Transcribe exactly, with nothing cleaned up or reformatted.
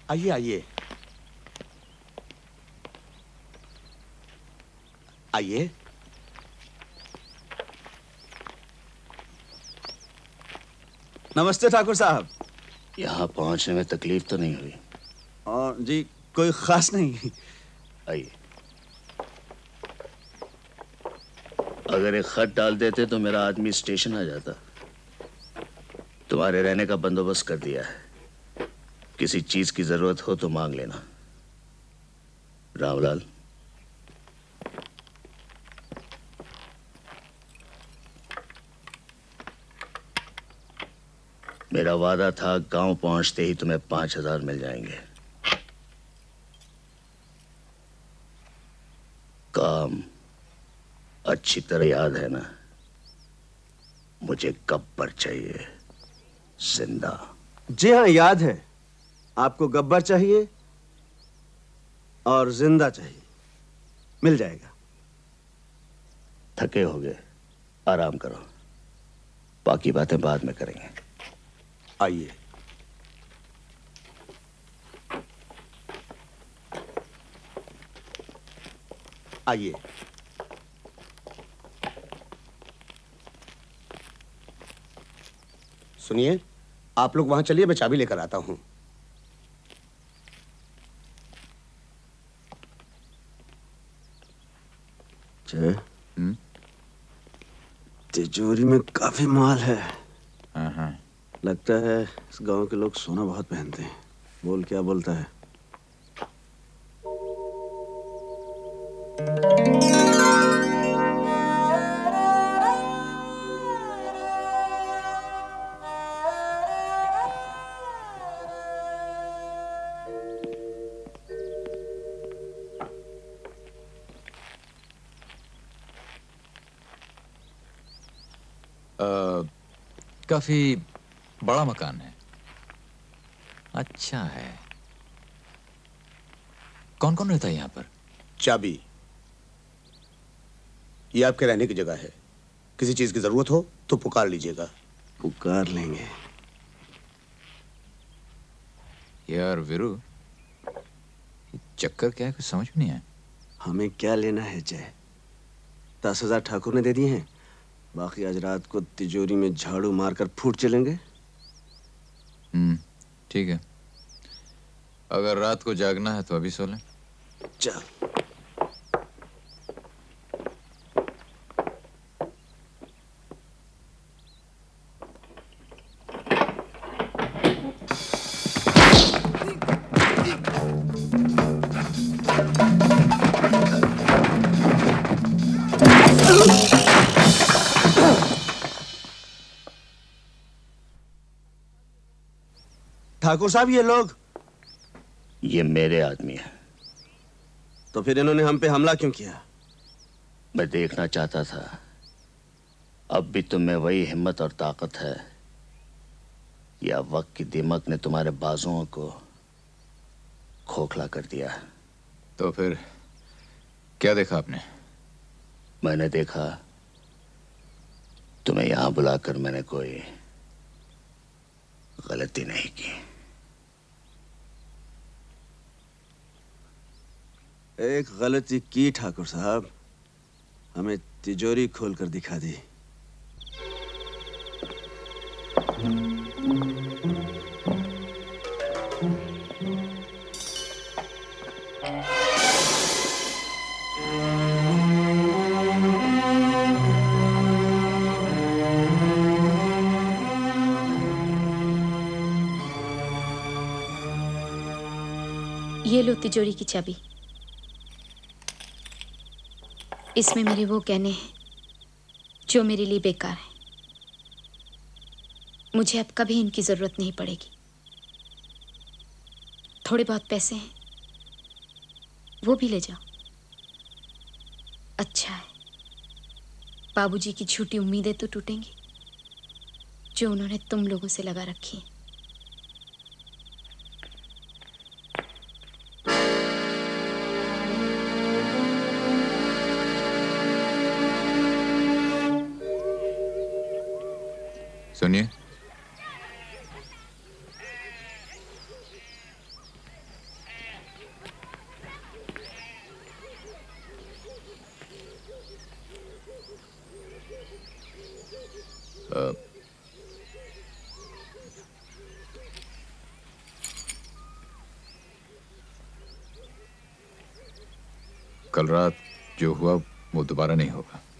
आइए आइए आइए। नमस्ते ठाकुर साहब। यहाँ पहुँचने में तकलीफ तो नहीं हुई? और जी कोई खास नहीं। आइए। अगर एक खत डाल देते तो मेरा आदमी स्टेशन आ जाता। तुम्हारे रहने का बंदोबस्त कर दिया है। किसी चीज की जरूरत हो तो मांग लेना। रामलाल, मेरा वादा था गांव पहुंचते ही तुम्हें पांच हजार मिल जाएंगे। काम अच्छी तरह याद है ना? मुझे गब्बर चाहिए, जिंदा। जी हाँ याद है। आपको गब्बर चाहिए और जिंदा चाहिए। मिल जाएगा। थके होगे, आराम करो। बाकी बातें बाद में करेंगे। आइए। आइए। सुनिए, आप लोग वहां चलिए, मैं चाबी लेकर आता हूं। जय, तिजोरी में काफी माल है। हाँ हाँ। लगता है इस गांव के लोग सोना बहुत पहनते हैं। बोल क्या बोलता है? आ, काफी बड़ा मकान है। अच्छा है। कौन कौन रहता है यहाँ पर? चाबी, ये आपके रहने की जगह है। किसी चीज की जरूरत हो तो पुकार लीजिएगा। पुकार लेंगे। यार वीरू, ये चक्कर क्या है, कुछ समझ में नहीं आया। हमें क्या लेना है जय? दस हजार ठाकुर ने दे दिए हैं। बाकी आज रात को तिजोरी में झाड़ू मारकर फूट चलेंगे। हम्म, ठीक है। अगर रात को जागना है तो अभी सो लें। चल। ठाकुर साहब, ये लोग? ये मेरे आदमी है। तो फिर इन्होंने हम पे हमला क्यों किया? मैं देखना चाहता था अब भी तुम में वही हिम्मत और ताकत है या वक्त की दीमक ने तुम्हारे बाजुओं को खोखला कर दिया। तो फिर क्या देखा आपने? मैंने देखा तुम्हें यहां बुलाकर मैंने कोई गलती नहीं की। एक गलती की ठाकुर साहब। हमें तिजोरी खोलकर दिखा दी। ये लो तिजोरी की चाबी। इसमें मेरे वो गहने हैं जो मेरे लिए बेकार हैं। मुझे अब कभी इनकी जरूरत नहीं पड़ेगी। थोड़े बहुत पैसे हैं, वो भी ले जाओ। अच्छा है, बाबूजी की झूठी उम्मीदें तो टूटेंगी जो उन्होंने तुम लोगों से लगा रखी हैं। सुनिए, कल रात जो हुआ वो दोबारा नहीं होगा।